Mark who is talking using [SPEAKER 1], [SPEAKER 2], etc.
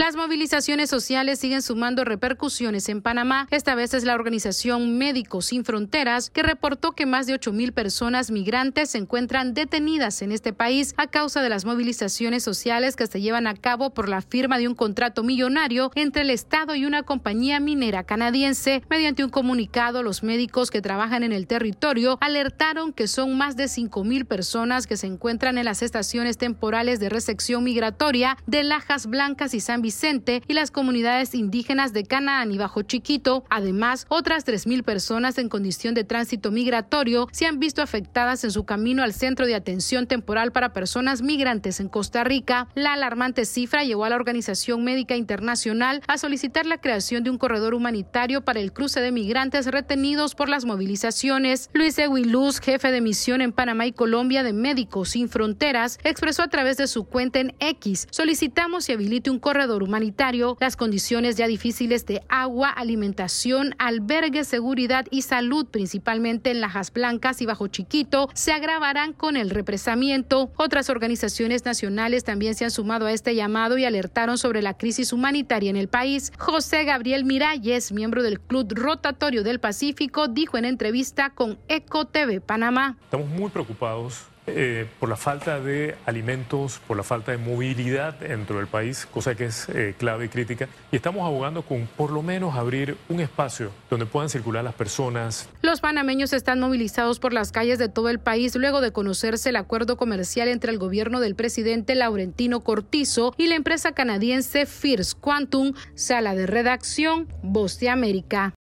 [SPEAKER 1] Las movilizaciones sociales siguen sumando repercusiones en Panamá. Esta vez es la organización Médicos Sin Fronteras que reportó que más de 8,000 personas migrantes se encuentran detenidas en este país a causa de las movilizaciones sociales que se llevan a cabo por la firma de un contrato millonario entre el Estado y una compañía minera canadiense. Mediante un comunicado, los médicos que trabajan en el territorio alertaron que son más de 5,000 personas que se encuentran en las estaciones temporales de recepción migratoria de Lajas Blancas y San Vicente y las comunidades indígenas de Canaán y Bajo Chiquito. Además, otras 3,000 personas en condición de tránsito migratorio se han visto afectadas en su camino al Centro de Atención Temporal para Personas Migrantes en Costa Rica. La alarmante cifra llevó a la Organización Médica Internacional a solicitar la creación de un corredor humanitario para el cruce de migrantes retenidos por las movilizaciones. Luis Eguiluz, jefe de misión en Panamá y Colombia de Médicos Sin Fronteras, expresó a través de su cuenta en X: solicitamos y habilite un corredor humanitario. Las condiciones ya difíciles de agua, alimentación, albergue, seguridad y salud, principalmente en Lajas Blancas y Bajo Chiquito, se agravarán con el represamiento. Otras organizaciones nacionales también se han sumado a este llamado y alertaron sobre la crisis humanitaria en el país. José Gabriel Miralles, miembro del Club Rotatorio del Pacífico, dijo en entrevista con Eco TV Panamá:
[SPEAKER 2] estamos muy preocupados por la falta de alimentos, por la falta de movilidad dentro del país, cosa que es clave y crítica, y estamos abogando con por lo menos abrir un espacio donde puedan circular las personas.
[SPEAKER 1] Los panameños están movilizados por las calles de todo el país luego de conocerse el acuerdo comercial entre el gobierno del presidente Laurentino Cortizo y la empresa canadiense First Quantum. Sala de redacción, Voz de América.